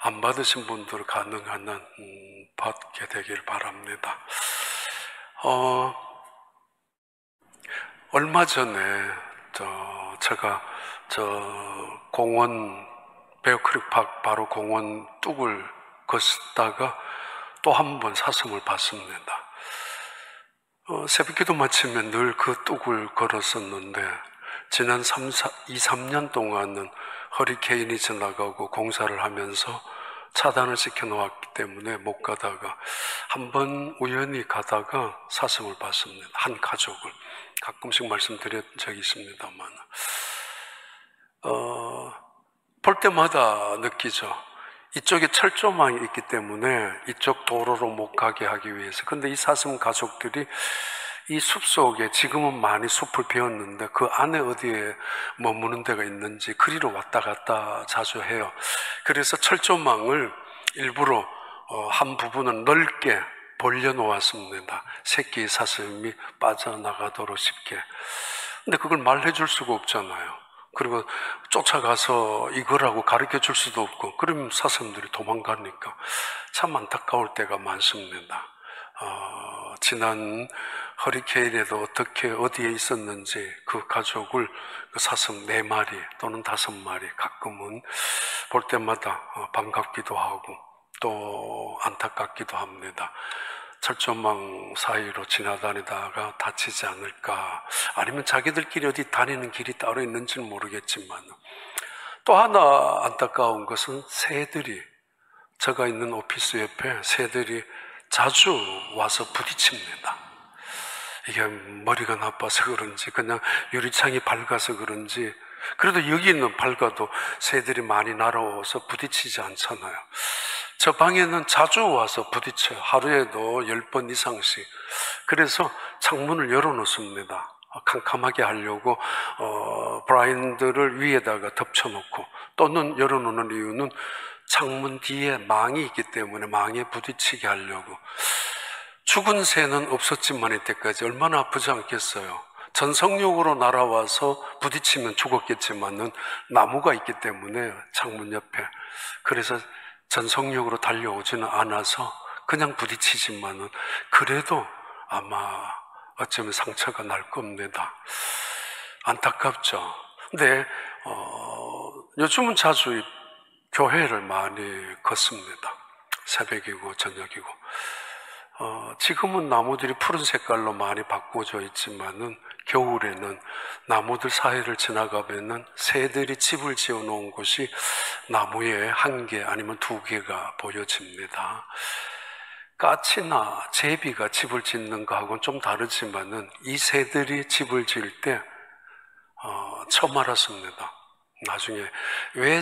안 받으신 분들 가능한 받게 되길 바랍니다. 얼마 전에 제가 공원, 베어크릭 파크 바로 공원 뚝을 걷다가 또 한 번 사슴을 봤습니다. 새벽기도 마치면 늘 그 뚝을 걸었었는데 지난 2-3년 동안은 허리케인이 지나가고 공사를 하면서 차단을 시켜놓았기 때문에 못 가다가 한 번 우연히 가다가 사슴을 봤습니다. 한 가족을. 가끔씩 말씀드린 적이 있습니다만 볼 때마다 느끼죠. 이쪽에 철조망이 있기 때문에 이쪽 도로로 못 가게 하기 위해서. 근데 이 사슴 가족들이 이 숲속에 지금은 많이 숲을 베었는데 그 안에 어디에 머무는 데가 있는지 그리로 왔다 갔다 자주 해요. 그래서 철조망을 일부러 한 부분은 넓게 벌려놓았습니다. 새끼 사슴이 빠져나가도록 쉽게. 근데 그걸 말해줄 수가 없잖아요. 그리고 쫓아가서 이거라고 가르쳐 줄 수도 없고, 그러면 사슴들이 도망가니까 참 안타까울 때가 많습니다. 지난 허리케인에도 어떻게 어디에 있었는지 그 가족을 그 사슴 4마리 또는 5마리 가끔은 볼 때마다 반갑기도 하고 또 안타깝기도 합니다. 철조망 사이로 지나다니다가 다치지 않을까, 아니면 자기들끼리 어디 다니는 길이 따로 있는지는 모르겠지만, 또 하나 안타까운 것은 새들이, 제가 있는 오피스 옆에 새들이 자주 와서 부딪힙니다. 이게 머리가 나빠서 그런지 그냥 유리창이 밝아서 그런지, 그래도 여기는 밝아도 새들이 많이 날아와서 부딪히지 않잖아요. 저 방에는 자주 와서 부딪혀요. 하루에도 10번 이상씩. 그래서 창문을 열어놓습니다. 캄캄하게 하려고 브라인드를 위에다가 덮쳐놓고, 또는 열어놓는 이유는 창문 뒤에 망이 있기 때문에 망에 부딪히게 하려고. 죽은 새는 없었지만 이때까지 얼마나 아프지 않겠어요. 전속력으로 날아와서 부딪히면 죽었겠지만은 나무가 있기 때문에 창문 옆에, 그래서 전속력으로 달려오지는 않아서 그냥 부딪히지만은 그래도 아마 어쩌면 상처가 날 겁니다. 안타깝죠. 근데 요즘은 자주 교회를 많이 걷습니다. 새벽이고 저녁이고. 지금은 나무들이 푸른 색깔로 많이 바꿔져 있지만은 겨울에는 나무들 사이를 지나가면은 새들이 집을 지어 놓은 곳이 나무에 1개 아니면 2개가 보여집니다. 까치나 제비가 집을 짓는 거하고는 좀 다르지만은 이 새들이 집을 지을 때 처음 알았습니다. 나중에 왜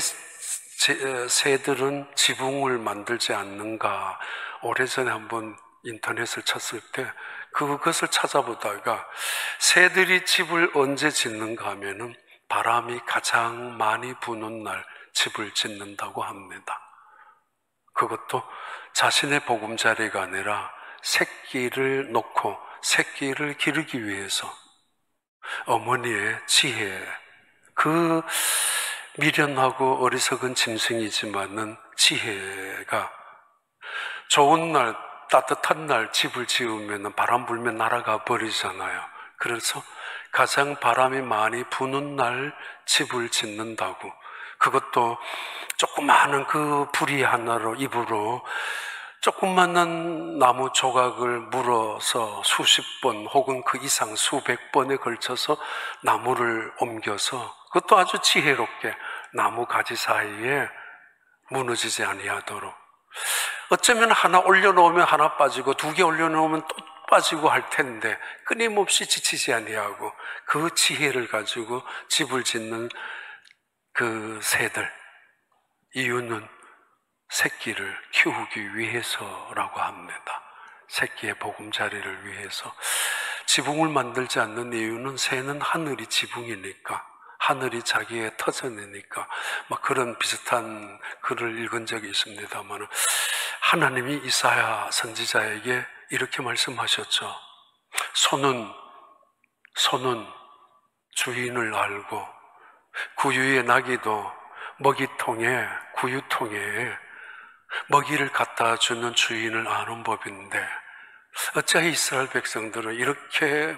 새들은 지붕을 만들지 않는가, 오래전에 한번 인터넷을 쳤을 때 그것을 찾아보다가 새들이 집을 언제 짓는가 하면은 바람이 가장 많이 부는 날 집을 짓는다고 합니다. 그것도 자신의 보금자리가 아니라 새끼를 놓고 새끼를 기르기 위해서. 어머니의 지혜, 그 미련하고 어리석은 짐승이지만은 지혜가, 좋은 날 따뜻한 날 집을 지으면 바람 불면 날아가 버리잖아요. 그래서 가장 바람이 많이 부는 날 집을 짓는다고. 그것도 조그마한 그 부리 하나로, 입으로 조그마한 나무 조각을 물어서 수십 번 혹은 그 이상 수백 번에 걸쳐서 나무를 옮겨서, 그것도 아주 지혜롭게 나무 가지 사이에 무너지지 아니하도록. 어쩌면 하나 올려놓으면 하나 빠지고 2개 올려놓으면 또 빠지고 할 텐데 끊임없이 지치지 아니하고 그 지혜를 가지고 집을 짓는 그 새들, 이유는 새끼를 키우기 위해서라고 합니다. 새끼의 보금자리를 위해서. 지붕을 만들지 않는 이유는 새는 하늘이 지붕이니까, 하늘이 자기의 터전이니까, 막 그런 비슷한 글을 읽은 적이 있습니다만, 하나님이 이사야 선지자에게 이렇게 말씀하셨죠. 소는 주인을 알고 구유의 나귀도 먹이통에, 구유통에 먹이를 갖다 주는 주인을 아는 법인데 어찌 이스라엘 백성들은 이렇게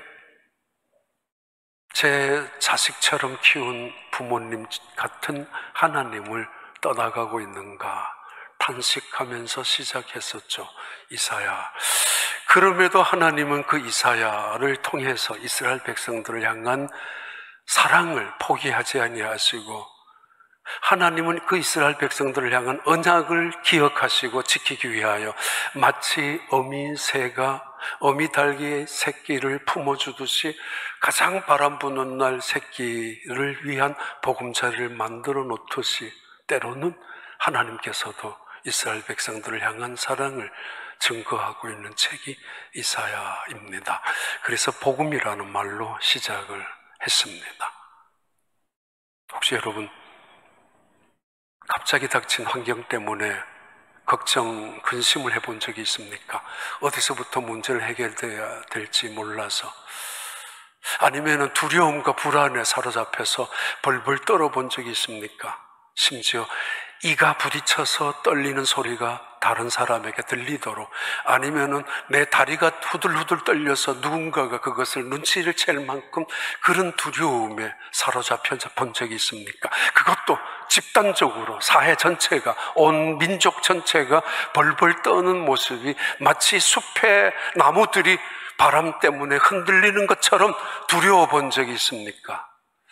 제 자식처럼 키운 부모님 같은 하나님을 떠나가고 있는가 탄식하면서 시작했었죠. 이사야. 그럼에도 하나님은 그 이사야를 통해서 이스라엘 백성들을 향한 사랑을 포기하지 아니하시고 하나님은 그 이스라엘 백성들을 향한 언약을 기억하시고 지키기 위하여 마치 어미새가 어미달기의 새끼를 품어주듯이 가장 바람 부는 날 새끼를 위한 보금자리를 만들어 놓듯이 때로는 하나님께서도 이스라엘 백성들을 향한 사랑을 증거하고 있는 책이 이사야입니다. 그래서 복음이라는 말로 시작을 했습니다. 혹시 여러분 갑자기 닥친 환경 때문에 걱정, 근심을 해본 적이 있습니까? 어디서부터 문제를 해결돼야 될지 몰라서 아니면 두려움과 불안에 사로잡혀서 벌벌 떨어본 적이 있습니까? 심지어 이가 부딪혀서 떨리는 소리가 다른 사람에게 들리도록 아니면은 내 다리가 후들후들 떨려서 누군가가 그것을 눈치를 챌 만큼 그런 두려움에 사로잡혀 본 적이 있습니까? 그것도 집단적으로 사회 전체가 온 민족 전체가 벌벌 떠는 모습이 마치 숲의 나무들이 바람 때문에 흔들리는 것처럼 두려워 본 적이 있습니까?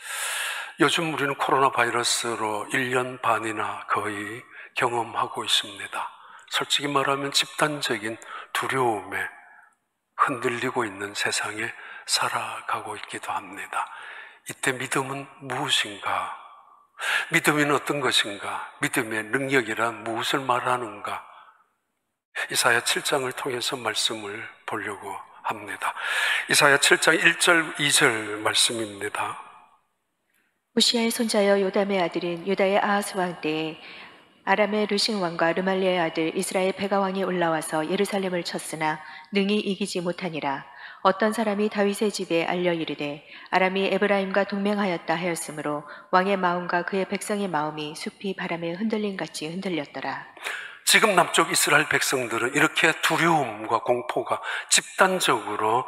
요즘 우리는 코로나 바이러스로 1년 반이나 거의 경험하고 있습니다. 솔직히 말하면 집단적인 두려움에 흔들리고 있는 세상에 살아가고 있기도 합니다. 이때 믿음은 무엇인가? 믿음은 어떤 것인가? 믿음의 능력이란 무엇을 말하는가? 이사야 7장을 통해서 말씀을 보려고 합니다. 이사야 7장 1절 2절 말씀입니다. 우시아의 손자여 요담의 아들인 유다의 아하스 왕 때에 아람의 르신 왕과 르말리아의 아들 이스라엘 베가 왕이 올라와서 예루살렘을 쳤으나 능히 이기지 못하니라. 어떤 사람이 다윗의 집에 알려 이르되 아람이 에브라임과 동맹하였다 하였으므로 왕의 마음과 그의 백성의 마음이 숲이 바람에 흔들림같이 흔들렸더라. 지금 남쪽 이스라엘 백성들은 이렇게 두려움과 공포가 집단적으로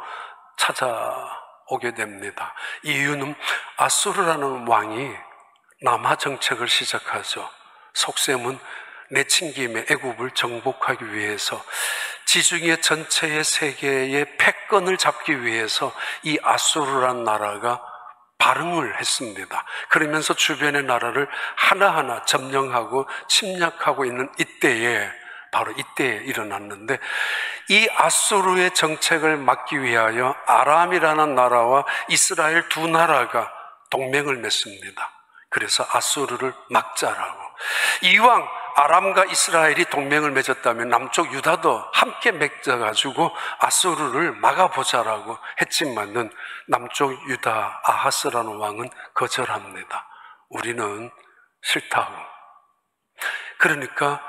찾아오게 됩니다. 이유는 아수르라는 왕이 남하 정책을 시작하죠. 속셈은 내친김에 애굽을 정복하기 위해서 지중해 전체의 세계의 패권을 잡기 위해서 이 아수르라는 나라가 발흥을 했습니다. 그러면서 주변의 나라를 하나하나 점령하고 침략하고 있는 이때에 바로 이때에 일어났는데 이 아수르의 정책을 막기 위하여 아람이라는 나라와 이스라엘 두 나라가 동맹을 맺습니다. 그래서 아수르를 막자라고. 이왕 아람과 이스라엘이 동맹을 맺었다면 남쪽 유다도 함께 맺어가지고 아수르를 막아보자라고 했지만은 남쪽 유다 아하스라는 왕은 거절합니다. 우리는 싫다고. 그러니까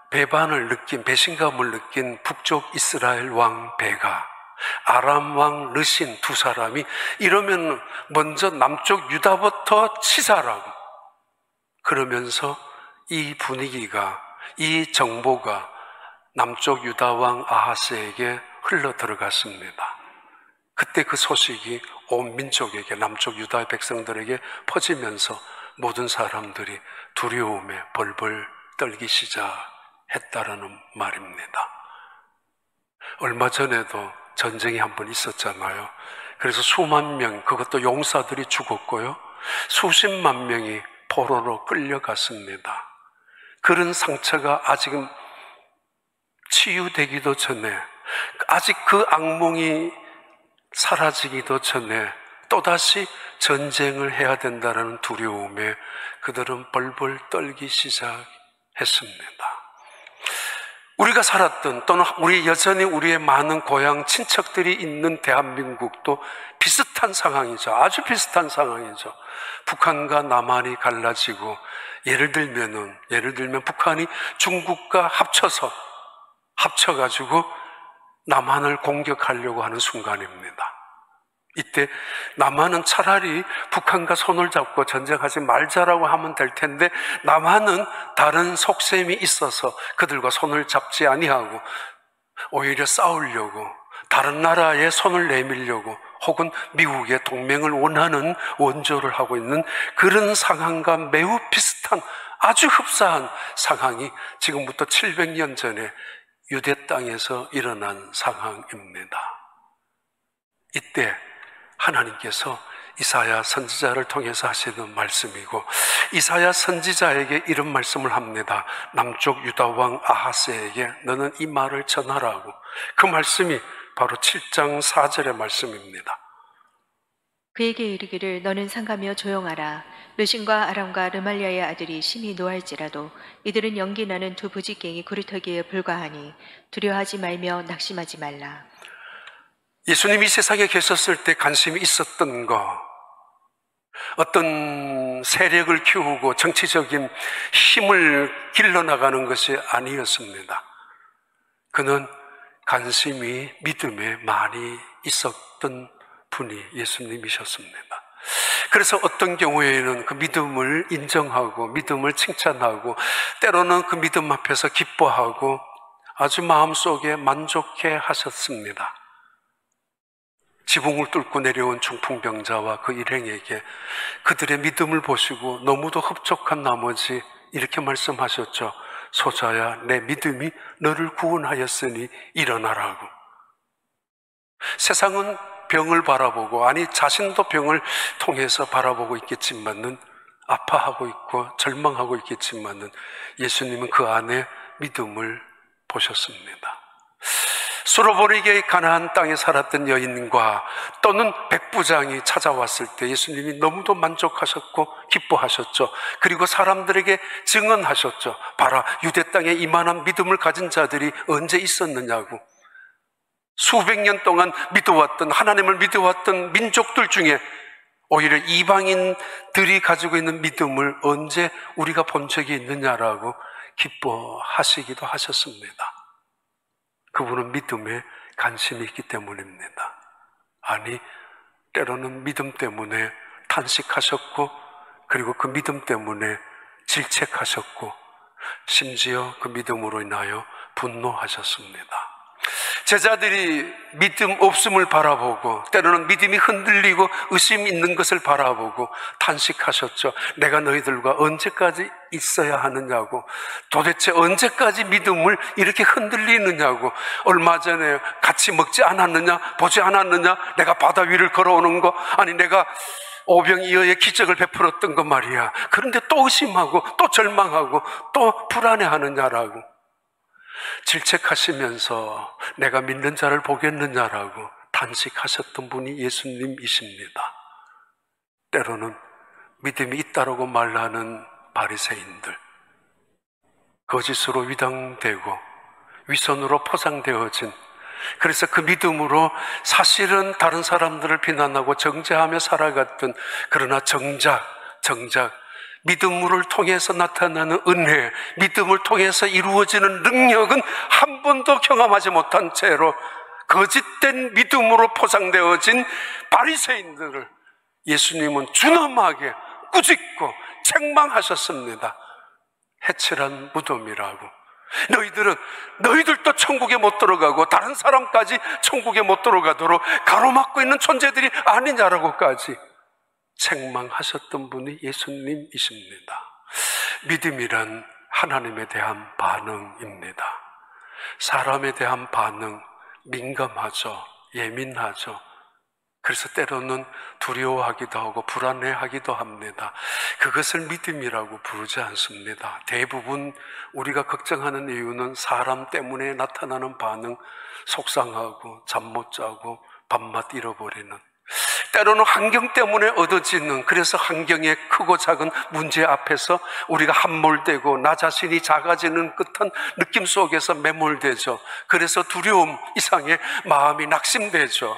배신감을 느낀 북쪽 이스라엘 왕 베가, 아람 왕 르신 두 사람이 이러면 먼저 남쪽 유다부터 치자라고. 그러면서 이 분위기가, 이 정보가 남쪽 유다 왕 아하스에게 흘러 들어갔습니다. 그때 그 소식이 온 민족에게, 남쪽 유다의 백성들에게 퍼지면서 모든 사람들이 두려움에 벌벌 떨기 시작했다라는 말입니다. 얼마 전에도 전쟁이 한 번 있었잖아요. 그래서 수만 명, 그것도 용사들이 죽었고요. 수십만 명이 포로로 끌려갔습니다. 그런 상처가 아직은 치유되기도 전에, 아직 그 악몽이 사라지기도 전에 또다시 전쟁을 해야 된다는 두려움에 그들은 벌벌 떨기 시작했습니다. 우리가 살았던 또는 우리 여전히 우리의 많은 고향 친척들이 있는 대한민국도 비슷한 상황이죠. 아주 비슷한 상황이죠. 북한과 남한이 갈라지고 예를 들면 북한이 중국과 합쳐가지고 남한을 공격하려고 하는 순간입니다. 이때 남한은 차라리 북한과 손을 잡고 전쟁하지 말자라고 하면 될 텐데, 남한은 다른 속셈이 있어서 그들과 손을 잡지 아니하고 오히려 싸우려고, 다른 나라에 손을 내밀려고, 혹은 미국의 동맹을 원하는 원조를 하고 있는 그런 상황과 매우 비슷한, 아주 흡사한 상황이 지금부터 700년 전에 유대 땅에서 일어난 상황입니다. 이때 하나님께서 이사야 선지자를 통해서 하시는 말씀이고, 이사야 선지자에게 이런 말씀을 합니다. 남쪽 유다 왕 아하스에게 너는 이 말을 전하라고. 그 말씀이 바로 7장 4절의 말씀입니다. 그에게 이르기를 너는 상가며 조용하라. 르신과 아람과 르말리아의 아들이 심히 노할지라도 이들은 연기 나는 두 부지깽이 구루터기에 불과하니 두려워하지 말며 낙심하지 말라. 예수님이 세상에 계셨을 때 관심이 있었던 거, 어떤 세력을 키우고 정치적인 힘을 길러나가는 것이 아니었습니다. 그는 관심이 믿음에 많이 있었던 분이 예수님이셨습니다. 그래서 어떤 경우에는 그 믿음을 인정하고 믿음을 칭찬하고, 때로는 그 믿음 앞에서 기뻐하고 아주 마음속에 만족해 하셨습니다. 지붕을 뚫고 내려온 중풍병자와 그 일행에게 그들의 믿음을 보시고 너무도 흡족한 나머지 이렇게 말씀하셨죠. 소자야, 내 믿음이 너를 구원하였으니 일어나라고. 세상은 병을 바라보고, 아니 자신도 병을 통해서 바라보고 있겠지만은, 아파하고 있고 절망하고 있겠지만은, 예수님은 그 안에 믿음을 보셨습니다. 수로보리게 가나안 땅에 살았던 여인과 또는 백부장이 찾아왔을 때 예수님이 너무도 만족하셨고 기뻐하셨죠. 그리고 사람들에게 증언하셨죠. 봐라, 유대 땅에 이만한 믿음을 가진 자들이 언제 있었느냐고. 수백 년 동안 믿어왔던, 하나님을 믿어왔던 민족들 중에 오히려 이방인들이 가지고 있는 믿음을 언제 우리가 본 적이 있느냐라고 기뻐하시기도 하셨습니다. 그분은 믿음에 관심이 있기 때문입니다. 아니, 때로는 믿음 때문에 탄식하셨고, 그리고 그 믿음 때문에 질책하셨고, 심지어 그 믿음으로 인하여 분노하셨습니다. 제자들이 믿음 없음을 바라보고, 때로는 믿음이 흔들리고 의심 있는 것을 바라보고 탄식하셨죠. 내가 너희들과 언제까지 있어야 하느냐고, 도대체 언제까지 믿음을 이렇게 흔들리느냐고, 얼마 전에 같이 먹지 않았느냐, 보지 않았느냐, 내가 바다 위를 걸어오는 거, 아니 내가 오병이어의 기적을 베풀었던 거 말이야. 그런데 또 의심하고 또 절망하고 또 불안해하느냐라고 질책하시면서 내가 믿는 자를 보겠느냐라고 탄식하셨던 분이 예수님이십니다. 때로는 믿음이 있다라고 말하는 바리새인들, 거짓으로 위장되고 위선으로 포장되어진, 그래서 그 믿음으로 사실은 다른 사람들을 비난하고 정죄하며 살아갔던, 그러나 정작 믿음을 통해서 나타나는 은혜, 믿음을 통해서 이루어지는 능력은 한 번도 경험하지 못한 채로 거짓된 믿음으로 포장되어진 바리새인들을 예수님은 준엄하게 꾸짖고 책망하셨습니다. 해칠한 무덤이라고. 너희들도 천국에 못 들어가고 다른 사람까지 천국에 못 들어가도록 가로막고 있는 존재들이 아니냐라고까지 책망하셨던 분이 예수님이십니다. 믿음이란 하나님에 대한 반응입니다. 사람에 대한 반응, 민감하죠. 예민하죠. 그래서 때로는 두려워하기도 하고 불안해하기도 합니다. 그것을 믿음이라고 부르지 않습니다. 대부분 우리가 걱정하는 이유는 사람 때문에 나타나는 반응, 속상하고 잠 못 자고 밤낮 잃어버리는, 때로는 환경 때문에 얻어지는, 그래서 환경의 크고 작은 문제 앞에서 우리가 함몰되고 나 자신이 작아지는 듯한 느낌 속에서 매몰되죠. 그래서 두려움 이상의 마음이 낙심되죠.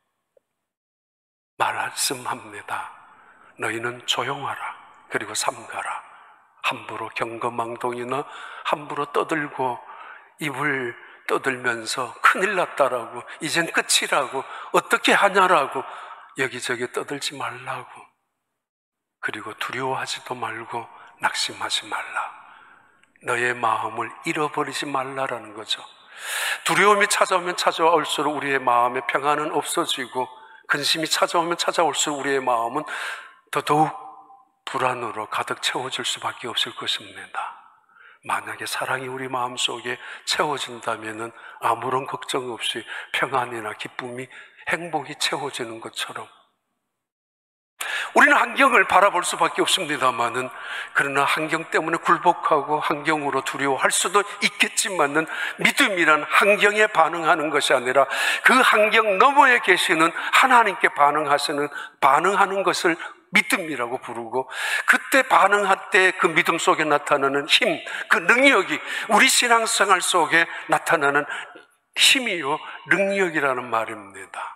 말씀합니다. 너희는 조용하라. 그리고 삼가라. 함부로 경거망동이나 함부로 떠들고 입을 떠들면서 큰일 났다라고, 이젠 끝이라고, 어떻게 하냐라고 여기저기 떠들지 말라고, 그리고 두려워하지도 말고 낙심하지 말라. 너의 마음을 잃어버리지 말라라는 거죠. 두려움이 찾아오면 찾아올수록 우리의 마음의 평안은 없어지고, 근심이 찾아오면 찾아올수록 우리의 마음은 더더욱 불안으로 가득 채워질 수밖에 없을 것입니다. 만약에 사랑이 우리 마음속에 채워진다면 아무런 걱정 없이 평안이나 기쁨이, 행복이 채워지는 것처럼 우리는 환경을 바라볼 수밖에 없습니다만은, 그러나 환경 때문에 굴복하고 환경으로 두려워할 수도 있겠지만은, 믿음이란 환경에 반응하는 것이 아니라 그 환경 너머에 계시는 하나님께 반응하는 것을 믿음이라고 부르고, 그때 반응할 때 그 믿음 속에 나타나는 힘, 그 능력이 우리 신앙생활 속에 나타나는 힘이요 능력이라는 말입니다.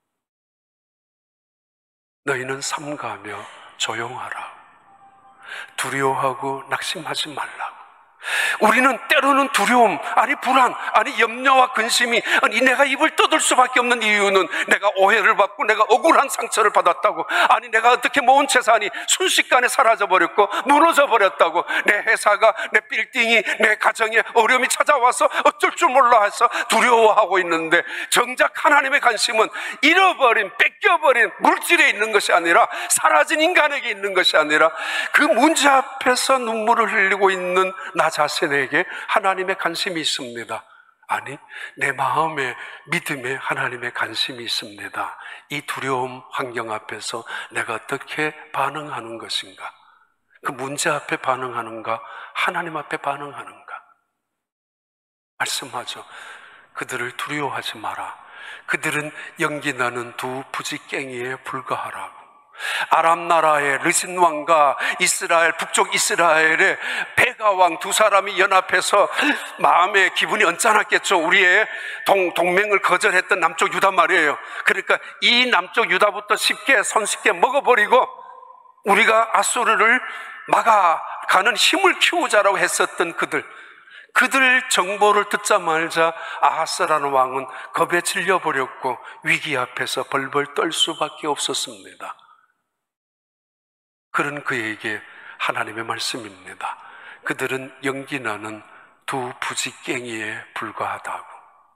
너희는 삼가하며 조용하라. 두려워하고 낙심하지 말라고. 우리는 때로는 두려움, 아니 불안, 아니 염려와 근심이, 아니 내가 입을 떠들 수밖에 없는 이유는 내가 오해를 받고 내가 억울한 상처를 받았다고, 아니 내가 어떻게 모은 재산이 순식간에 사라져버렸고 무너져버렸다고, 내 회사가, 내 빌딩이, 내 가정에 어려움이 찾아와서 어쩔 줄 몰라 해서 두려워하고 있는데, 정작 하나님의 관심은 잃어버린, 뺏겨버린 물질에 있는 것이 아니라, 사라진 인간에게 있는 것이 아니라, 그 문제 앞에서 눈물을 흘리고 있는 나 자신에게 하나님의 관심이 있습니다. 아니, 내 마음에, 믿음에 하나님의 관심이 있습니다. 이 두려움 환경 앞에서 내가 어떻게 반응하는 것인가? 그 문제 앞에 반응하는가? 하나님 앞에 반응하는가? 말씀하죠. 그들을 두려워하지 마라. 그들은 연기나는 두 부지깽이에 불과하라고. 아람 나라의 르신 왕과 이스라엘, 북쪽 이스라엘의 베가 왕 두 사람이 연합해서 마음에 기분이 언짢았겠죠. 우리의 동맹을 거절했던 남쪽 유다 말이에요. 그러니까 이 남쪽 유다부터 손쉽게 먹어버리고 우리가 아수르를 막아가는 힘을 키우자라고 했었던 그들 정보를 듣자마자 아하스라는 왕은 겁에 질려버렸고 위기 앞에서 벌벌 떨 수밖에 없었습니다. 그런 그에게 하나님의 말씀입니다. 그들은 연기나는 두 부지깽이에 불과하다고.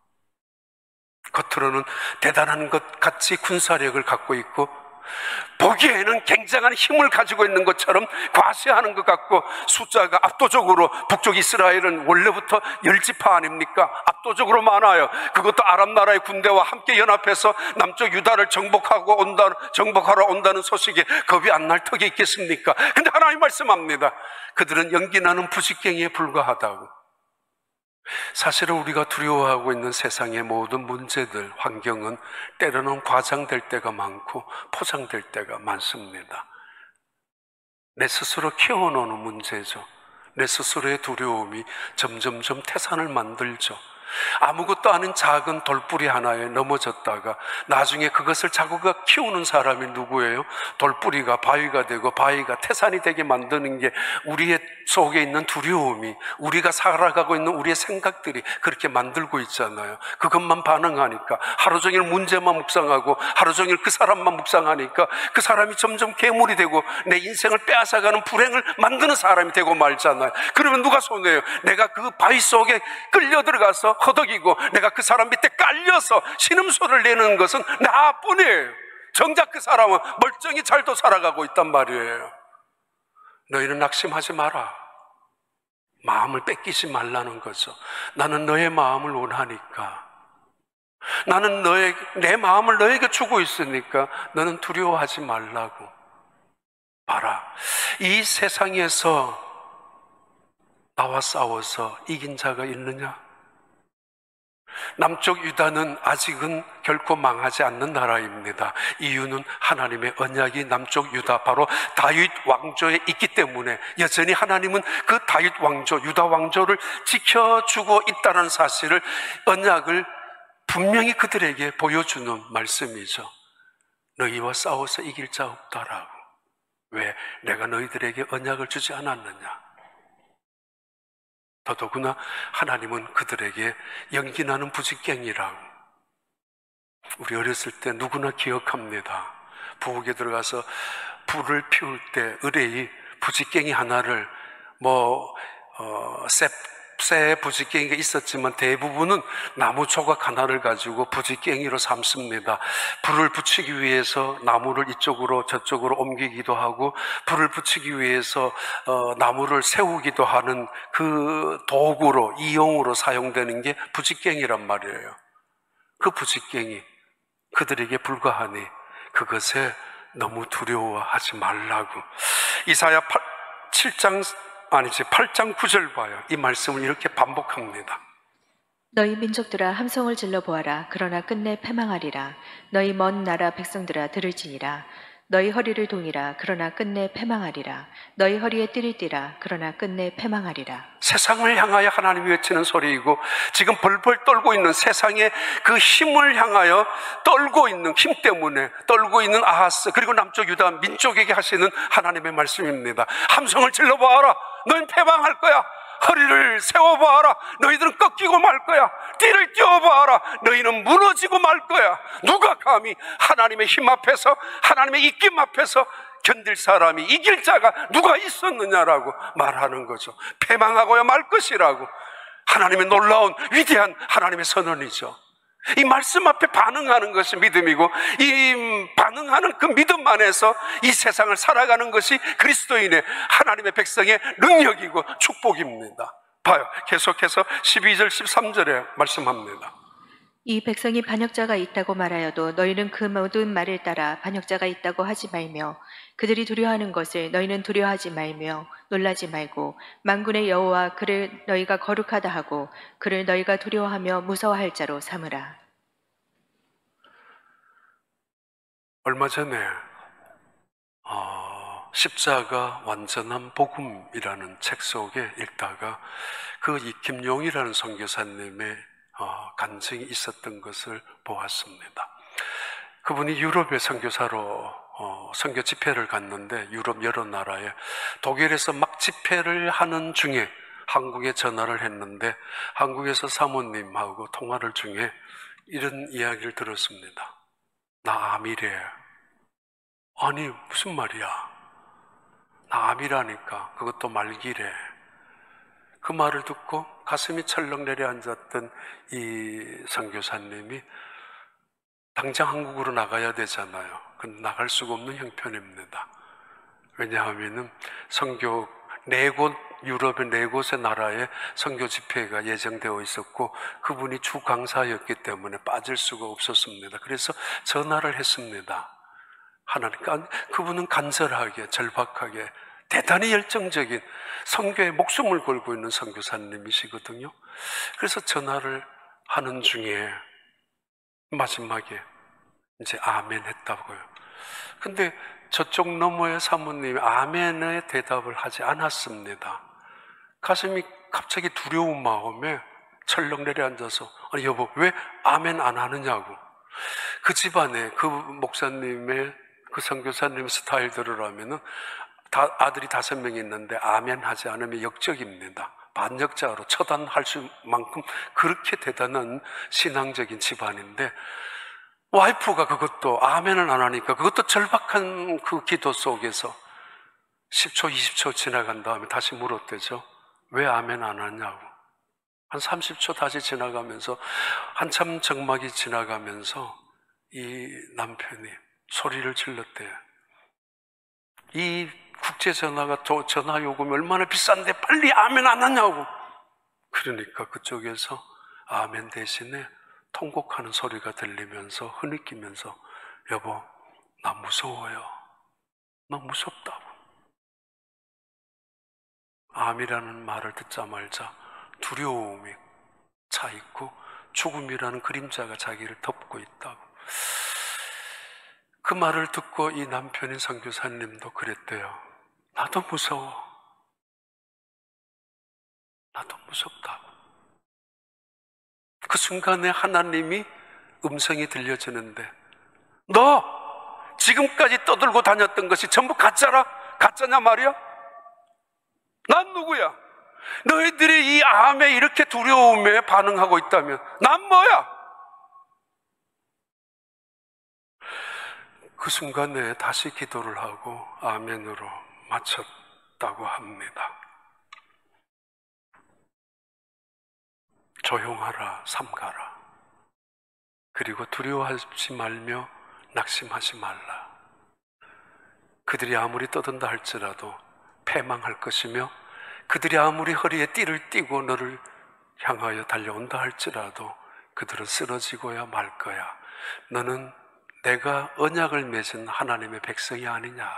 겉으로는 대단한 것 같이 군사력을 갖고 있고, 보기에는 굉장한 힘을 가지고 있는 것처럼 과시하는 것 같고, 숫자가 압도적으로, 북쪽 이스라엘은 원래부터 10지파 아닙니까? 압도적으로 많아요. 그것도 아람 나라의 군대와 함께 연합해서 남쪽 유다를 정복하러 온다는 소식에 겁이 안 날 턱이 있겠습니까? 근데 하나님 말씀합니다. 그들은 연기나는 부지깽이에 불과하다고. 사실은 우리가 두려워하고 있는 세상의 모든 문제들, 환경은 때로는 과장될 때가 많고 포장될 때가 많습니다. 내 스스로 키워놓는 문제죠. 내 스스로의 두려움이 점점점 태산을 만들죠. 아무것도 아닌 작은 돌뿌리 하나에 넘어졌다가 나중에 그것을 자꾸가 키우는 사람이 누구예요? 돌뿌리가 바위가 되고 바위가 태산이 되게 만드는 게 우리의 속에 있는 두려움이, 우리가 살아가고 있는 우리의 생각들이 그렇게 만들고 있잖아요. 그것만 반응하니까, 하루 종일 문제만 묵상하고 하루 종일 그 사람만 묵상하니까 그 사람이 점점 괴물이 되고 내 인생을 빼앗아가는 불행을 만드는 사람이 되고 말잖아요. 그러면 누가 손해요? 내가 그 바위 속에 끌려 들어가서 허덕이고 내가 그 사람 밑에 깔려서 신음소리를 내는 것은 나뿐이에요. 정작 그 사람은 멀쩡히 잘도 살아가고 있단 말이에요. 너희는 낙심하지 마라. 마음을 뺏기지 말라는 거죠. 나는 너의 마음을 원하니까, 나는 내 마음을 너에게 주고 있으니까 너는 두려워하지 말라고. 봐라, 이 세상에서 나와 싸워서 이긴 자가 있느냐? 남쪽 유다는 아직은 결코 망하지 않는 나라입니다. 이유는 하나님의 언약이 남쪽 유다, 바로 다윗 왕조에 있기 때문에 여전히 하나님은 그 다윗 왕조, 유다 왕조를 지켜주고 있다는 사실을, 언약을 분명히 그들에게 보여주는 말씀이죠. 너희와 싸워서 이길 자 없다라고. 왜? 내가 너희들에게 언약을 주지 않았느냐? 더더구나 하나님은 그들에게 연기나는 부지깽이라고. 우리 어렸을 때 누구나 기억합니다. 부엌에 들어가서 불을 피울 때 의뢰이 부지깽이 하나를 쇠 부지깽이가 있었지만 대부분은 나무 조각 하나를 가지고 부지깽이로 삼습니다. 불을 붙이기 위해서 나무를 이쪽으로 저쪽으로 옮기기도 하고 불을 붙이기 위해서 나무를 세우기도 하는 그 도구로, 이용으로 사용되는 게 부지깽이란 말이에요. 그 부지깽이, 그들에게 불과하니 그것에 너무 두려워하지 말라고. 이사야 8장 9절 봐요. 이 말씀을 이렇게 반복합니다. 너희 민족들아 함성을 질러 보아라. 그러나 끝내 패망하리라. 너희 먼 나라 백성들아 들을지니라. 너희 허리를 동이라. 그러나 끝내 패망하리라. 너희 허리에 띠를 띠라. 그러나 끝내 패망하리라. 세상을 향하여 하나님이 외치는 소리이고 지금 벌벌 떨고 있는 세상의 그 힘을 향하여 떨고 있는 힘 때문에 떨고 있는 아하스 그리고 남쪽 유다 민족에게 하시는 하나님의 말씀입니다. 함성을 질러보아라. 너희는 패망할 거야. 허리를 세워보아라. 너희들은 꺾이고 말 거야. 띠를 띄워보아라. 너희는 무너지고 말 거야. 누가 감히 하나님의 힘 앞에서, 하나님의 입김 앞에서 견딜 사람이, 이길 자가 누가 있었느냐라고 말하는 거죠. 패망하고야 말 것이라고. 하나님의 놀라운 위대한 하나님의 선언이죠. 이 말씀 앞에 반응하는 것이 믿음이고 이 반응하는 그 믿음 안에서 이 세상을 살아가는 것이 그리스도인의 하나님의 백성의 능력이고 축복입니다. 봐요. 계속해서 12절 13절에 말씀합니다. 이 백성이 반역자가 있다고 말하여도 너희는 그 모든 말을 따라 반역자가 있다고 하지 말며 그들이 두려워하는 것을 너희는 두려워하지 말며 놀라지 말고 만군의 여호와 그를 너희가 거룩하다 하고 그를 너희가 두려워하며 무서워할 자로 삼으라. 얼마 전에 십자가 완전한 복음이라는 책 속에 읽다가 그 김용이라는 선교사님의 간증이 있었던 것을 보았습니다. 그분이 유럽의 선교사로 선교 집회를 갔는데 유럽 여러 나라에 독일에서 막 집회를 하는 중에 한국에 전화를 했는데 한국에서 사모님하고 통화를 중에 이런 이야기를 들었습니다. 나 암이래. 아니 무슨 말이야. 나 암이라니까. 그것도 말기래. 그 말을 듣고 가슴이 철렁 내려앉았던 이 선교사님이 당장 한국으로 나가야 되잖아요. 근데 나갈 수가 없는 형편입니다. 왜냐하면은 선교 유럽의 4곳의 나라에 선교 집회가 예정되어 있었고 그분이 주 강사였기 때문에 빠질 수가 없었습니다. 그래서 전화를 했습니다. 그분은 간절하게 절박하게 대단히 열정적인 선교에 목숨을 걸고 있는 선교사님이시거든요. 그래서 전화를 하는 중에 마지막에 이제 아멘 했다고요. 근데 저쪽 너머의 사모님이 아멘의 대답을 하지 않았습니다. 가슴이 갑자기 두려운 마음에 철렁 내려앉아서 아니 여보 왜 아멘 안 하느냐고. 그 집안에 그 목사님의 그 선교사님 스타일대로라면은 아들이 5명이 있는데 아멘 하지 않으면 역적입니다. 반역자로 처단할 수만큼 그렇게 대단한 신앙적인 집안인데 와이프가 그것도 아멘을 안 하니까 그것도 절박한 그 기도 속에서 10초, 20초 지나간 다음에 다시 물었대죠. 왜 아멘 안 하냐고. 한 30초 다시 지나가면서 한참 정막이 지나가면서 이 남편이 소리를 질렀대요. 이 국제전화가 전화 요금이 얼마나 비싼데 빨리 아멘 안 하냐고. 그러니까 그쪽에서 아멘 대신에 통곡하는 소리가 들리면서 흐느끼면서 여보 나 무서워요. 나 무섭다고. 암이라는 말을 듣자마자 두려움이 차 있고 죽음이라는 그림자가 자기를 덮고 있다고. 그 말을 듣고 이 남편인 선교사님도 그랬대요. 나도 무서워. 나도 무섭다고. 그 순간에 하나님이 음성이 들려지는데 너 지금까지 떠들고 다녔던 것이 전부 가짜라? 가짜냐 말이야? 난 누구야? 너희들이 이 암에 이렇게 두려움에 반응하고 있다면 난 뭐야? 그 순간에 다시 기도를 하고 아멘으로 마쳤다고 합니다. 조용하라, 삼가라. 그리고 두려워하지 말며 낙심하지 말라. 그들이 아무리 떠든다 할지라도 패망할 것이며 그들이 아무리 허리에 띠를 띠고 너를 향하여 달려온다 할지라도 그들은 쓰러지고야 말 거야. 너는 내가 언약을 맺은 하나님의 백성이 아니냐.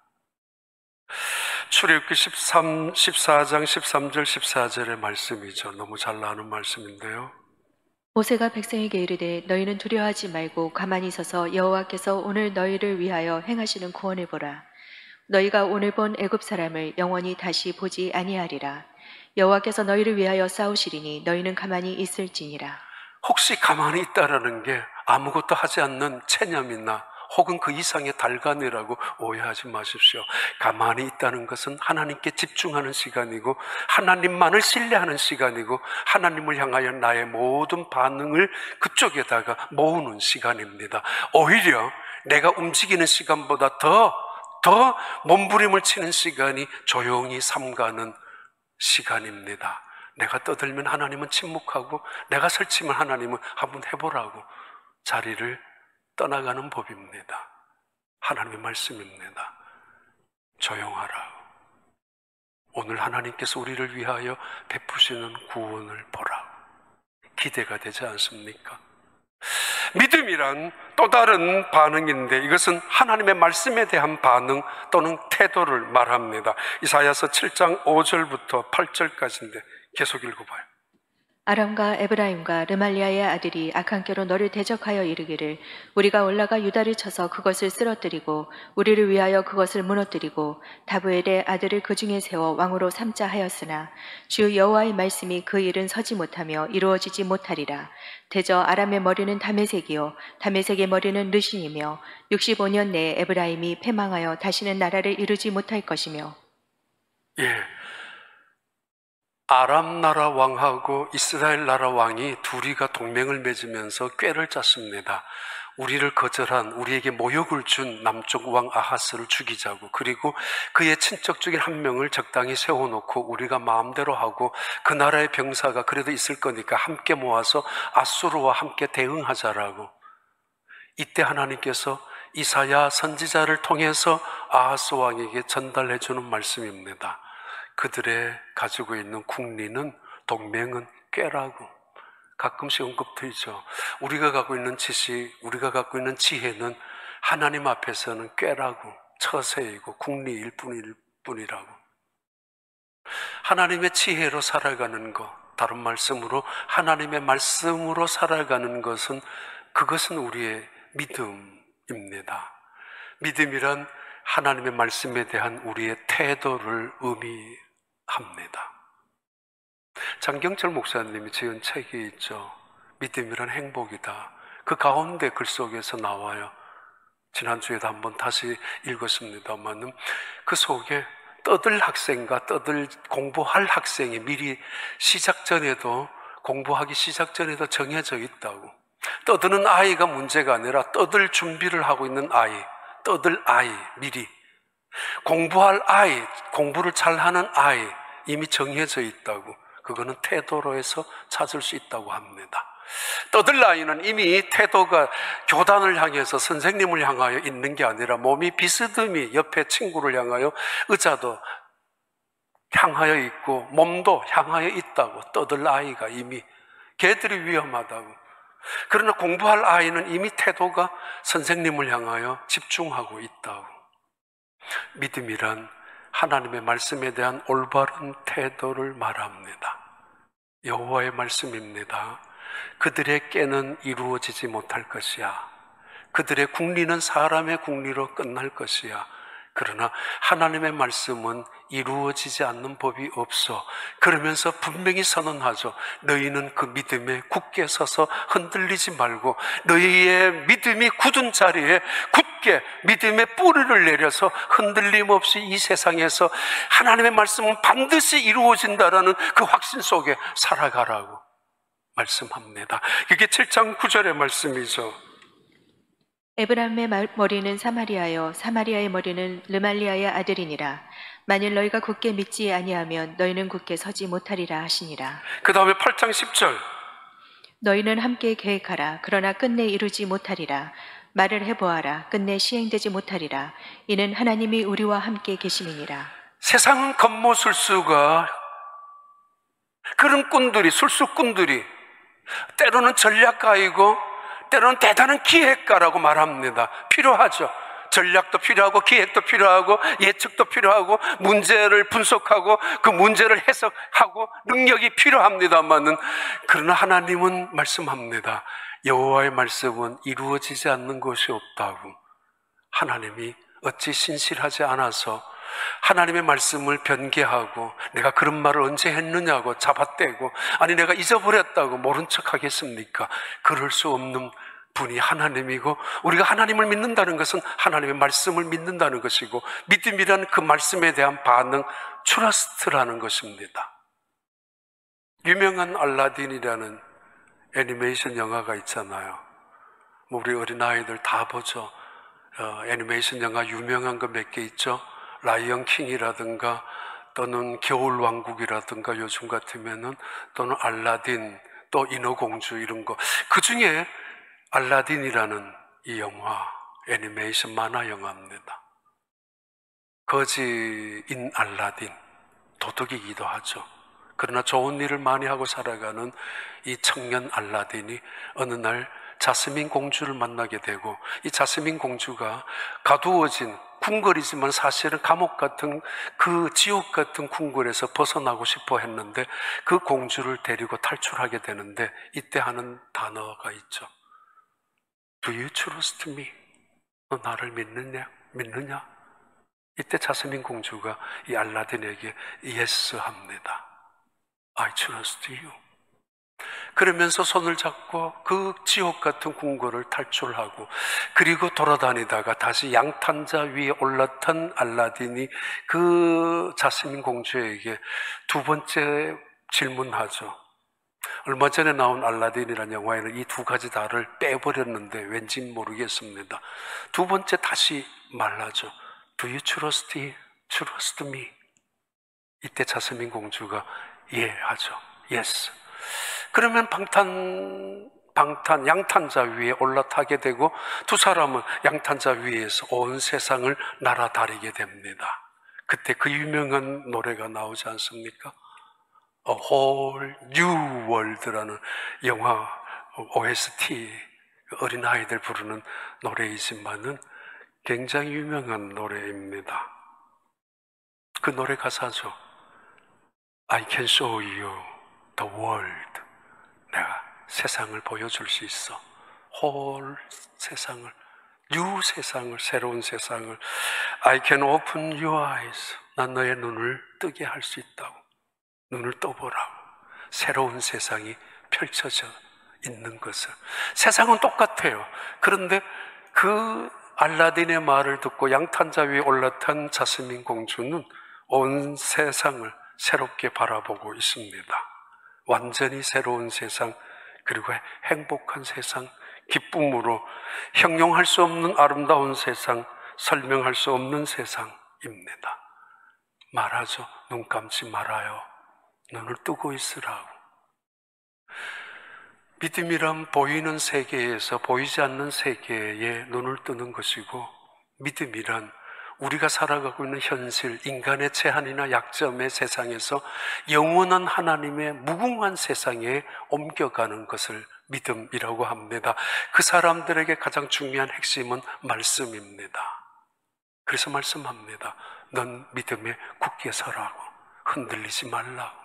출애굽기 14장 13절 14절의 말씀이죠. 너무 잘 나오는 말씀인데요. 모세가 백성에게 이르되 너희는 두려워하지 말고 가만히 서서 여호와께서 오늘 너희를 위하여 행하시는 구원을 보라. 너희가 오늘 본 애굽 사람을 영원히 다시 보지 아니하리라. 여호와께서 너희를 위하여 싸우시리니 너희는 가만히 있을지니라. 혹시 가만히 있다라는 게 아무것도 하지 않는 체념이나 혹은 그 이상의 달관이라고 오해하지 마십시오. 가만히 있다는 것은 하나님께 집중하는 시간이고 하나님만을 신뢰하는 시간이고 하나님을 향하여 나의 모든 반응을 그쪽에다가 모으는 시간입니다. 오히려 내가 움직이는 시간보다 더 몸부림을 치는 시간이 조용히 삼가는 시간입니다. 내가 떠들면 하나님은 침묵하고 내가 설치면 하나님은 한번 해보라고 자리를 떠나가는 법입니다. 하나님의 말씀입니다. 조용하라. 오늘 하나님께서 우리를 위하여 베푸시는 구원을 보라. 기대가 되지 않습니까? 믿음이란 또 다른 반응인데 이것은 하나님의 말씀에 대한 반응 또는 태도를 말합니다. 이사야서 7장 5절부터 8절까지인데 계속 읽어봐요. 아람과 에브라임과 르말리아의 아들이 악한 꾀로 너를 대적하여 이르기를 우리가 올라가 유다를 쳐서 그것을 쓰러뜨리고 우리를 위하여 그것을 무너뜨리고 다브엘의 아들을 그 중에 세워 왕으로 삼자 하였으나 주 여호와의 말씀이 그 일은 서지 못하며 이루어지지 못하리라. 대저 아람의 머리는 다메섹이요 다메섹의 머리는 르신이며 65년 내에 에브라임이 패망하여 다시는 나라를 이루지 못할 것이며. 예. 아람 나라 왕하고 이스라엘 나라 왕이 둘이가 동맹을 맺으면서 꾀를 짰습니다. 우리를 거절한, 우리에게 모욕을 준 남쪽 왕 아하스를 죽이자고, 그리고 그의 친척 중에 한 명을 적당히 세워놓고 우리가 마음대로 하고 그 나라의 병사가 그래도 있을 거니까 함께 모아서 아수르와 함께 대응하자라고. 이때 하나님께서 이사야 선지자를 통해서 아하스 왕에게 전달해 주는 말씀입니다. 그들의 가지고 있는 국리는, 동맹은 꾀라고. 가끔씩 언급되죠. 우리가 갖고 있는 지식, 우리가 갖고 있는 지혜는 하나님 앞에서는 꾀라고, 처세이고 국리일 뿐이라고. 하나님의 지혜로 살아가는 것, 다른 말씀으로 하나님의 말씀으로 살아가는 것은, 그것은 우리의 믿음입니다. 믿음이란 하나님의 말씀에 대한 우리의 태도를 의미합니다. 장경철 목사님이 지은 책이 있죠. 믿음이란 행복이다. 그 가운데 글 속에서 나와요. 지난주에도 한번 다시 읽었습니다만 그 속에 떠들 학생과 공부할 학생이 미리 공부하기 시작 전에도 정해져 있다고. 떠드는 아이가 문제가 아니라 떠들 준비를 하고 있는 아이, 떠들 아이, 미리 공부할 아이, 공부를 잘하는 아이 이미 정해져 있다고. 그거는 태도로 해서 찾을 수 있다고 합니다. 떠들 아이는 이미 태도가 교단을 향해서 선생님을 향하여 있는 게 아니라 몸이 비스듬히 옆에 친구를 향하여 의자도 향하여 있고 몸도 향하여 있다고. 떠들 아이가 이미 걔들이 위험하다고. 그러나 공부할 아이는 이미 태도가 선생님을 향하여 집중하고 있다고. 믿음이란 하나님의 말씀에 대한 올바른 태도를 말합니다. 여호와의 말씀입니다. 그들의 꾀는 이루어지지 못할 것이야. 그들의 국리는 사람의 국리로 끝날 것이야. 그러나 하나님의 말씀은 이루어지지 않는 법이 없어. 그러면서 분명히 선언하죠. 너희는 그 믿음에 굳게 서서 흔들리지 말고 너희의 믿음이 굳은 자리에 굳게 믿음의 뿌리를 내려서 흔들림 없이 이 세상에서 하나님의 말씀은 반드시 이루어진다라는 그 확신 속에 살아가라고 말씀합니다. 그게 7장 9절의 말씀이죠. 에브라임의 머리는 사마리아요 사마리아의 머리는 르말리아의 아들이니라. 만일 너희가 굳게 믿지 아니하면 너희는 굳게 서지 못하리라 하시니라. 그 다음에 8장 10절. 너희는 함께 계획하라. 그러나 끝내 이루지 못하리라. 말을 해보아라. 끝내 시행되지 못하리라. 이는 하나님이 우리와 함께 계심이니라. 세상은 겉모술수가 그런 꾼들이, 술수꾼들이 때로는 전략가이고 때로는 대단한 기획가라고 말합니다. 필요하죠. 전략도 필요하고 기획도 필요하고 예측도 필요하고 문제를 분석하고 그 문제를 해석하고 능력이 필요합니다만은, 그러나 하나님은 말씀합니다. 여호와의 말씀은 이루어지지 않는 것이 없다고. 하나님이 어찌 신실하지 않아서 하나님의 말씀을 변개하고 내가 그런 말을 언제 했느냐고 잡아떼고, 아니 내가 잊어버렸다고 모른 척 하겠습니까? 그럴 수 없는 분이 하나님이고, 우리가 하나님을 믿는다는 것은 하나님의 말씀을 믿는다는 것이고, 믿음이란 그 말씀에 대한 반응, 트러스트라는 것입니다. 유명한 알라딘이라는 애니메이션 영화가 있잖아요. 우리 어린아이들 다 보죠. 애니메이션 영화 유명한 거 몇 개 있죠. 라이언 킹이라든가 또는 겨울왕국이라든가 요즘 같으면은, 또는 알라딘, 또 인어공주 이런 거. 그 중에 알라딘이라는 이 영화, 애니메이션 만화 영화입니다. 거지인 알라딘, 도둑이기도 하죠. 그러나 좋은 일을 많이 하고 살아가는 이 청년 알라딘이 어느 날 자스민 공주를 만나게 되고, 이 자스민 공주가 가두어진 궁궐이지만 사실은 감옥 같은, 그 지옥 같은 궁궐에서 벗어나고 싶어 했는데 그 공주를 데리고 탈출하게 되는데, 이때 하는 단어가 있죠. Do you trust me? 너 나를 믿느냐? 이때 자스민 공주가 이 알라딘에게 yes 합니다. I trust you. 그러면서 손을 잡고 그 지옥 같은 궁궐을 탈출하고, 그리고 돌아다니다가 다시 양탄자 위에 올라탄 알라딘이 그 자스민 공주에게 두 번째 질문하죠. 얼마 전에 나온 알라딘이라는 영화에는 이 두 가지 다를 빼버렸는데 왠지 모르겠습니다. 두 번째 다시 말하죠. Do you trust me? 이때 자스민 공주가 예 하죠. Yes. 그러면 양탄자 위에 올라타게 되고, 두 사람은 양탄자 위에서 온 세상을 날아다니게 됩니다. 그때 그 유명한 노래가 나오지 않습니까? A Whole New World라는 영화 OST, 어린아이들 부르는 노래이지만은 굉장히 유명한 노래입니다. 그 노래 가사죠. I can show you the world. 내가 세상을 보여줄 수 있어. whole 세상을, new 세상을, 새로운 세상을. I can open your eyes. 난 너의 눈을 뜨게 할 수 있다고. 눈을 떠보라고. 새로운 세상이 펼쳐져 있는 것을. 세상은 똑같아요. 그런데 그 알라딘의 말을 듣고 양탄자 위에 올라탄 자스민 공주는 온 세상을 새롭게 바라보고 있습니다. 완전히 새로운 세상, 그리고 행복한 세상, 기쁨으로 형용할 수 없는 아름다운 세상, 설명할 수 없는 세상입니다. 말하죠. 눈 감지 말아요. 눈을 뜨고 있으라고. 믿음이란 보이는 세계에서 보이지 않는 세계에 눈을 뜨는 것이고, 믿음이란 우리가 살아가고 있는 현실, 인간의 제한이나 약점의 세상에서 영원한 하나님의 무궁한 세상에 옮겨가는 것을 믿음이라고 합니다. 그 사람들에게 가장 중요한 핵심은 말씀입니다. 그래서 말씀합니다. 넌 믿음에 굳게 서라고. 흔들리지 말라고.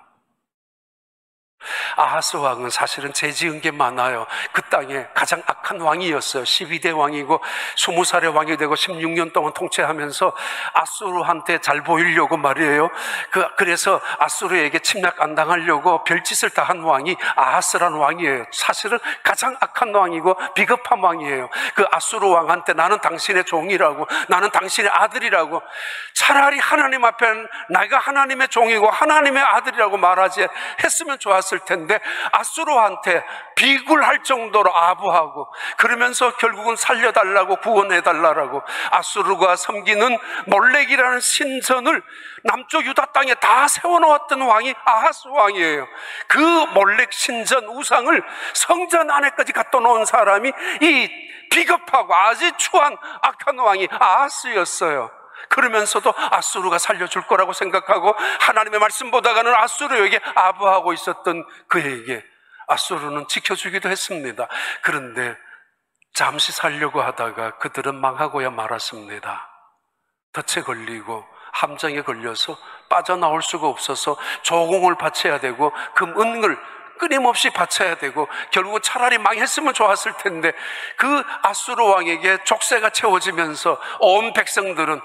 아하스 왕은 사실은 죄 지은 게 많아요. 그 땅에 가장 악한 왕이었어요. 12대 왕이고 20살의 왕이 되고 16년 동안 통치하면서 아수르한테 잘 보이려고 말이에요. 그래서 아수르에게 침략 안 당하려고 별짓을 다 한 왕이 아하스라는 왕이에요. 사실은 가장 악한 왕이고 비겁한 왕이에요. 그 아수르 왕한테 나는 당신의 종이라고, 나는 당신의 아들이라고, 차라리 하나님 앞에는 내가 하나님의 종이고 하나님의 아들이라고 말하지 했으면 좋았을 텐데, 가운데 아수르한테 비굴할 정도로 아부하고, 그러면서 결국은 살려달라고, 구원해달라고 아수르가 섬기는 몰렉이라는 신전을 남쪽 유다 땅에 다 세워놓았던 왕이 아하스 왕이에요. 그 몰렉 신전 우상을 성전 안에까지 갖다 놓은 사람이 이 비겁하고 아주 추한 악한 왕이 아하스였어요. 그러면서도 아수르가 살려줄 거라고 생각하고 하나님의 말씀 보다가는 아수르에게 아부하고 있었던 그에게 아수르는 지켜주기도 했습니다. 그런데 잠시 살려고 하다가 그들은 망하고야 말았습니다. 덫에 걸리고 함정에 걸려서 빠져나올 수가 없어서 조공을 바쳐야 되고 금은을 끊임없이 바쳐야 되고, 결국 차라리 망했으면 좋았을 텐데 그 아수르 왕에게 족쇄가 채워지면서 온 백성들은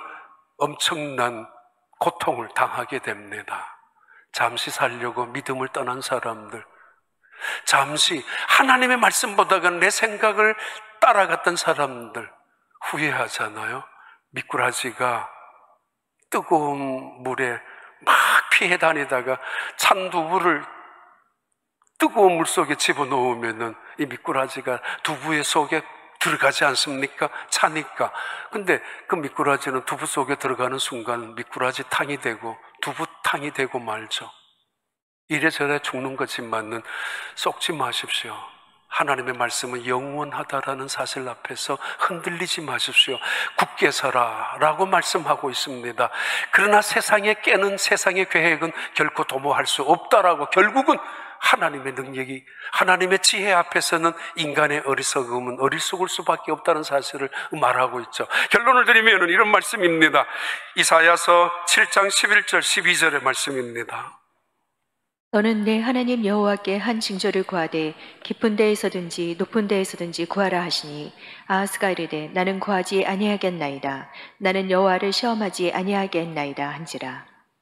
엄청난 고통을 당하게 됩니다. 잠시 살려고 믿음을 떠난 사람들, 잠시 하나님의 말씀 보다가 내 생각을 따라갔던 사람들 후회하잖아요. 미꾸라지가 뜨거운 물에 막 피해 다니다가 찬 두부를 뜨거운 물 속에 집어넣으면은 이 미꾸라지가 두부의 속에 들어가지 않습니까? 차니까. 근데 그 미꾸라지는 두부 속에 들어가는 순간 미꾸라지 탕이 되고 두부탕이 되고 말죠. 이래저래 죽는 거지만은 썩지 마십시오. 하나님의 말씀은 영원하다라는 사실 앞에서 흔들리지 마십시오. 굳게 서라라고 말씀하고 있습니다. 그러나 세상에 깨는 세상의 계획은 결코 도모할 수 없다라고, 결국은 하나님의 능력이, 하나님의 지혜 앞에서는 인간의 어리석음은 어리석을 수밖에 없다는 사실을 말하고 있죠. 결론을 드리면 이런 말씀입니다. 이사야서 7장 11절 12절의 말씀입니다. 너는 내 하나님 여호와께 한 징조를 구하되 깊은 데에서든지 높은 데에서든지 구하라 하시니 아하스가 이르되 나는 구하지 아니하겠나이다. 나는 여호와를 시험하지 아니하겠나이다 한지라.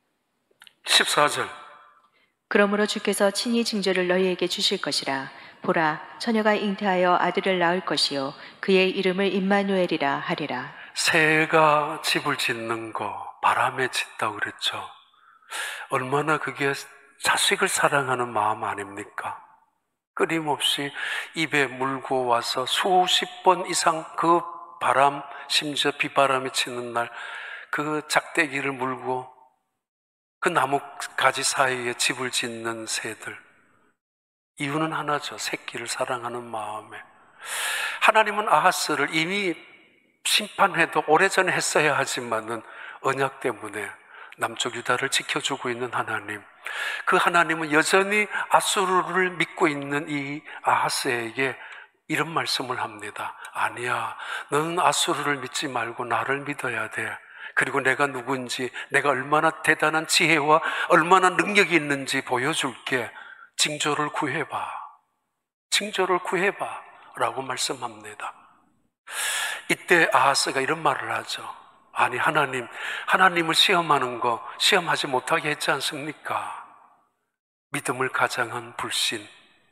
14절. 그러므로 주께서 친히 징조를 너희에게 주실 것이라. 보라, 처녀가 잉태하여 아들을 낳을 것이요 그의 이름을 임마누엘이라 하리라. 새가 집을 짓는 거 바람에 짓다고 그랬죠. 얼마나 그게 자식을 사랑하는 마음 아닙니까? 끊임없이 입에 물고 와서 수십 번 이상 그 바람, 심지어 비바람이 치는 날 그 작대기를 물고 그 나무 가지 사이에 집을 짓는 새들. 이유는 하나죠. 새끼를 사랑하는 마음에. 하나님은 아하스를 이미 심판해도 오래전에 했어야 하지만은 언약 때문에 남쪽 유다를 지켜주고 있는 하나님, 그 하나님은 여전히 아수르를 믿고 있는 이 아하스에게 이런 말씀을 합니다. 아니야, 너는 아수르를 믿지 말고 나를 믿어야 돼. 그리고 내가 누군지, 내가 얼마나 대단한 지혜와 얼마나 능력이 있는지 보여줄게. 징조를 구해봐. 징조를 구해봐 라고 말씀합니다. 이때 아하스가 이런 말을 하죠. 아니, 하나님을 시험하는 거 시험하지 못하게 했지 않습니까? 믿음을 가장한 불신,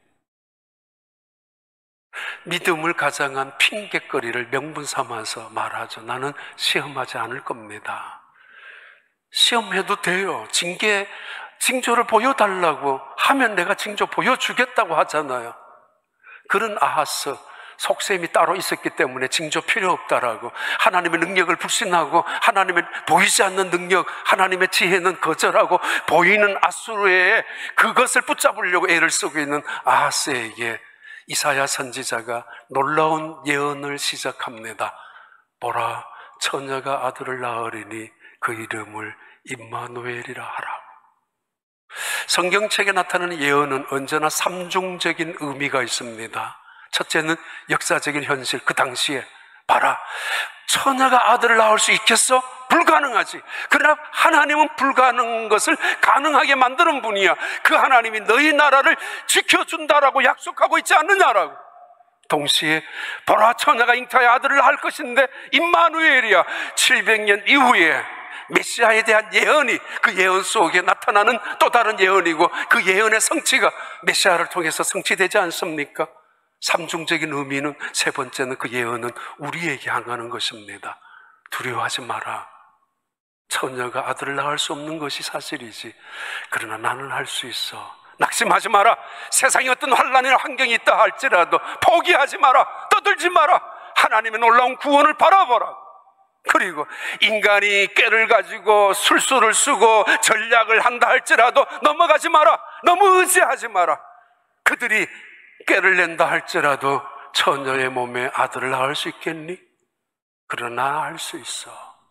믿음을 가장한 핑곗거리를 명분 삼아서 말하죠. 나는 시험하지 않을 겁니다. 시험해도 돼요. 징조를 보여달라고 하면 내가 징조 보여주겠다고 하잖아요. 그런 아하스, 속셈이 따로 있었기 때문에 징조 필요 없다라고, 하나님의 능력을 불신하고 하나님의 보이지 않는 능력, 하나님의 지혜는 거절하고 보이는 아수르에 그것을 붙잡으려고 애를 쓰고 있는 아하스에게 이사야 선지자가 놀라운 예언을 시작합니다. 보라, 처녀가 아들을 낳으리니 그 이름을 임마누엘이라 하라고. 성경책에 나타나는 예언은 언제나 삼중적인 의미가 있습니다. 첫째는 역사적인 현실, 그 당시에 봐라, 처녀가 아들을 낳을 수 있겠어? 불가능하지. 그러나 하나님은 불가능한 것을 가능하게 만드는 분이야. 그 하나님이 너희 나라를 지켜준다라고 약속하고 있지 않느냐라고. 동시에 보라, 처녀가 잉태하여 아들을 낳을 것인데 임마누엘이야. 700년 이후에 메시아에 대한 예언이 그 예언 속에 나타나는 또 다른 예언이고, 그 예언의 성취가 메시아를 통해서 성취되지 않습니까? 삼중적인 의미는, 세 번째는 그 예언은 우리에게 향하는 것입니다. 두려워하지 마라. 처녀가 아들을 낳을 수 없는 것이 사실이지. 그러나 나는 할 수 있어. 낙심하지 마라. 세상에 어떤 환난이나 환경이 있다 할지라도 포기하지 마라. 떠들지 마라. 하나님의 놀라운 구원을 바라보라. 그리고 인간이 꾀를 가지고 술수를 쓰고 전략을 한다 할지라도 넘어가지 마라. 너무 의지하지 마라. 그들이 꾀를 낸다 할지라도 처녀의 몸에 아들을 낳을 수 있겠니? 그러나 알 수 있어.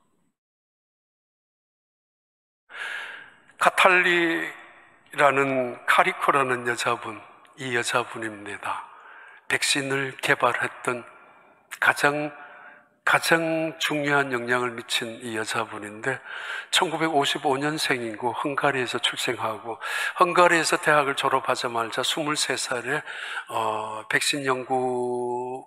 카탈리라는 카리코라는 여자분, 이 여자분입니다. 백신을 개발했던 가장 중요한 영향을 미친 이 여자분인데 1955년생이고 헝가리에서 출생하고 헝가리에서 대학을 졸업하자마자 23살에 백신 연구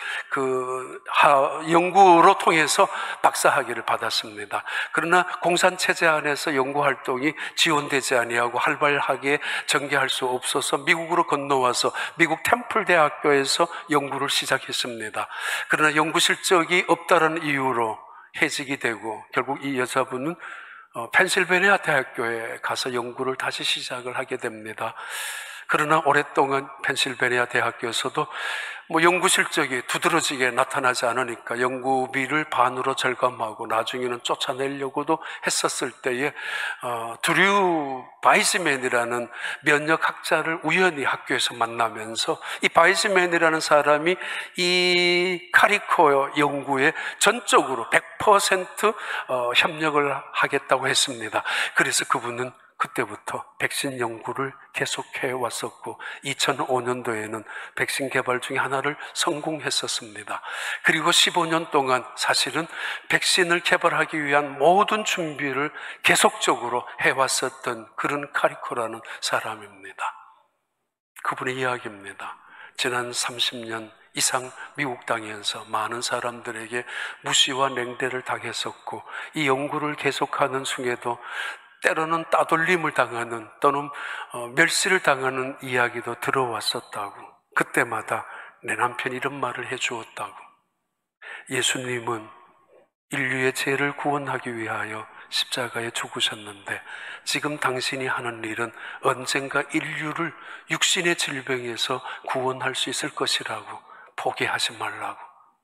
연구로 통해서 박사학위를 받았습니다. 그러나 공산체제 안에서 연구활동이 지원되지 아니하고 활발하게 전개할 수 없어서 미국으로 건너와서 미국 템플 대학교에서 연구를 시작했습니다. 그러나 연구 실적이 없다는 이유로 해직이 되고 결국 이 여자분은 펜실베니아 대학교에 가서 연구를 다시 시작을 하게 됩니다. 그러나 오랫동안 펜실베니아 대학교에서도 연구 실적이 두드러지게 나타나지 않으니까 연구비를 반으로 절감하고 나중에는 쫓아내려고도 했었을 때에 드류 바이스맨이라는 면역학자를 우연히 학교에서 만나면서 이 바이스맨이라는 사람이 이 카리코 연구에 전적으로 100% 협력을 하겠다고 했습니다. 그래서 그분은 그때부터 백신 연구를 계속해 왔었고 2005년도에는 백신 개발 중에 하나를 성공했었습니다. 그리고 15년 동안 사실은 백신을 개발하기 위한 모든 준비를 계속적으로 해왔었던 그런 카리코라는 사람입니다. 그분의 이야기입니다. 지난 30년 이상 미국 땅에서 많은 사람들에게 무시와 냉대를 당했었고 이 연구를 계속하는 중에도 때로는 따돌림을 당하는 또는 멸시를 당하는 이야기도 들어왔었다고. 그때마다 내 남편이 이런 말을 해주었다고. 예수님은 인류의 죄를 구원하기 위하여 십자가에 죽으셨는데 지금 당신이 하는 일은 언젠가 인류를 육신의 질병에서 구원할 수 있을 것이라고. 포기하지 말라고.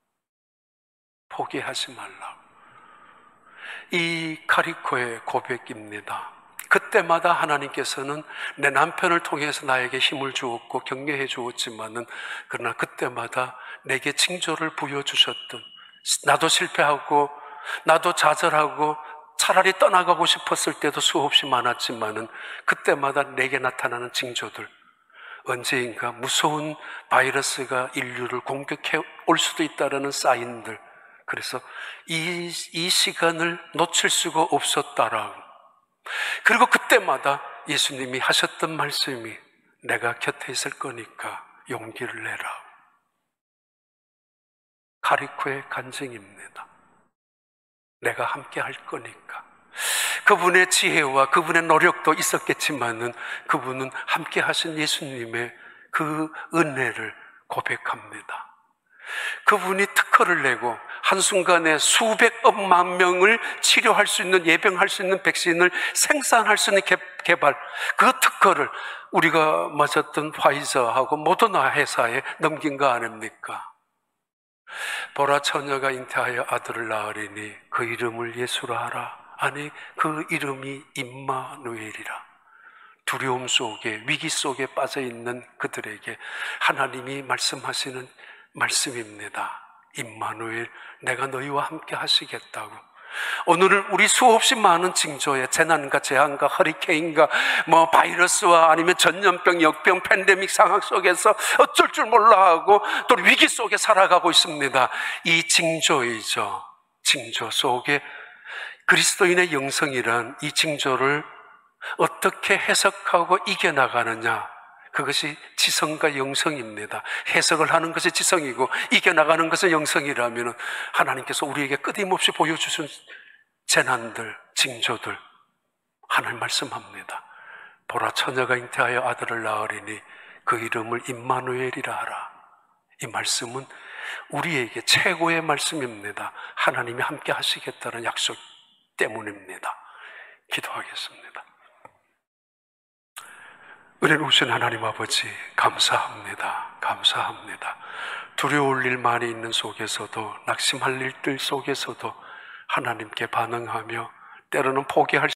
포기하지 말라고. 이 카리코의 고백입니다. 그때마다 하나님께서는 내 남편을 통해서 나에게 힘을 주었고 격려해 주었지만은 그러나 그때마다 내게 징조를 부여주셨던, 나도 실패하고 나도 좌절하고 차라리 떠나가고 싶었을 때도 수없이 많았지만은 그때마다 내게 나타나는 징조들, 언제인가 무서운 바이러스가 인류를 공격해 올 수도 있다는 사인들, 그래서 이 시간을 놓칠 수가 없었다라고. 그리고 그때마다 예수님이 하셨던 말씀이 내가 곁에 있을 거니까 용기를 내라. 카리코의 간증입니다. 내가 함께 할 거니까. 그분의 지혜와 그분의 노력도 있었겠지만은 그분은 함께 하신 예수님의 그 은혜를 고백합니다. 그분이 특허를 내고 한순간에 수백억만 명을 치료할 수 있는, 예방할 수 있는 백신을 생산할 수 있는 개발, 그 특허를 우리가 맞았던 화이자하고 모더나 회사에 넘긴 거 아닙니까? 보라, 처녀가 잉태하여 아들을 낳으리니 그 이름을 예수라 하라. 아니, 그 이름이 임마누엘이라. 두려움 속에, 위기 속에 빠져있는 그들에게 하나님이 말씀하시는 말씀입니다. 임마누엘, 내가 너희와 함께 하시겠다고. 오늘은 우리 수없이 많은 징조에 재난과 재앙과 허리케인과 바이러스와 아니면 전염병, 역병, 팬데믹 상황 속에서 어쩔 줄 몰라 하고 또 위기 속에 살아가고 있습니다. 이 징조이죠. 징조 속에 그리스도인의 영성이란 이 징조를 어떻게 해석하고 이겨나가느냐, 그것이 지성과 영성입니다. 해석을 하는 것이 지성이고 이겨나가는 것은 영성이라면 하나님께서 우리에게 끊임없이 보여주신 재난들, 징조들, 하나님 말씀합니다. 보라, 처녀가 잉태하여 아들을 낳으리니 그 이름을 임마누엘이라 하라. 이 말씀은 우리에게 최고의 말씀입니다. 하나님이 함께 하시겠다는 약속 때문입니다. 기도하겠습니다. 은혜로우신 하나님 아버지, 감사합니다. 감사합니다. 두려울 일 많이 있는 속에서도, 낙심할 일들 속에서도 하나님께 반응하며 때로는 포기할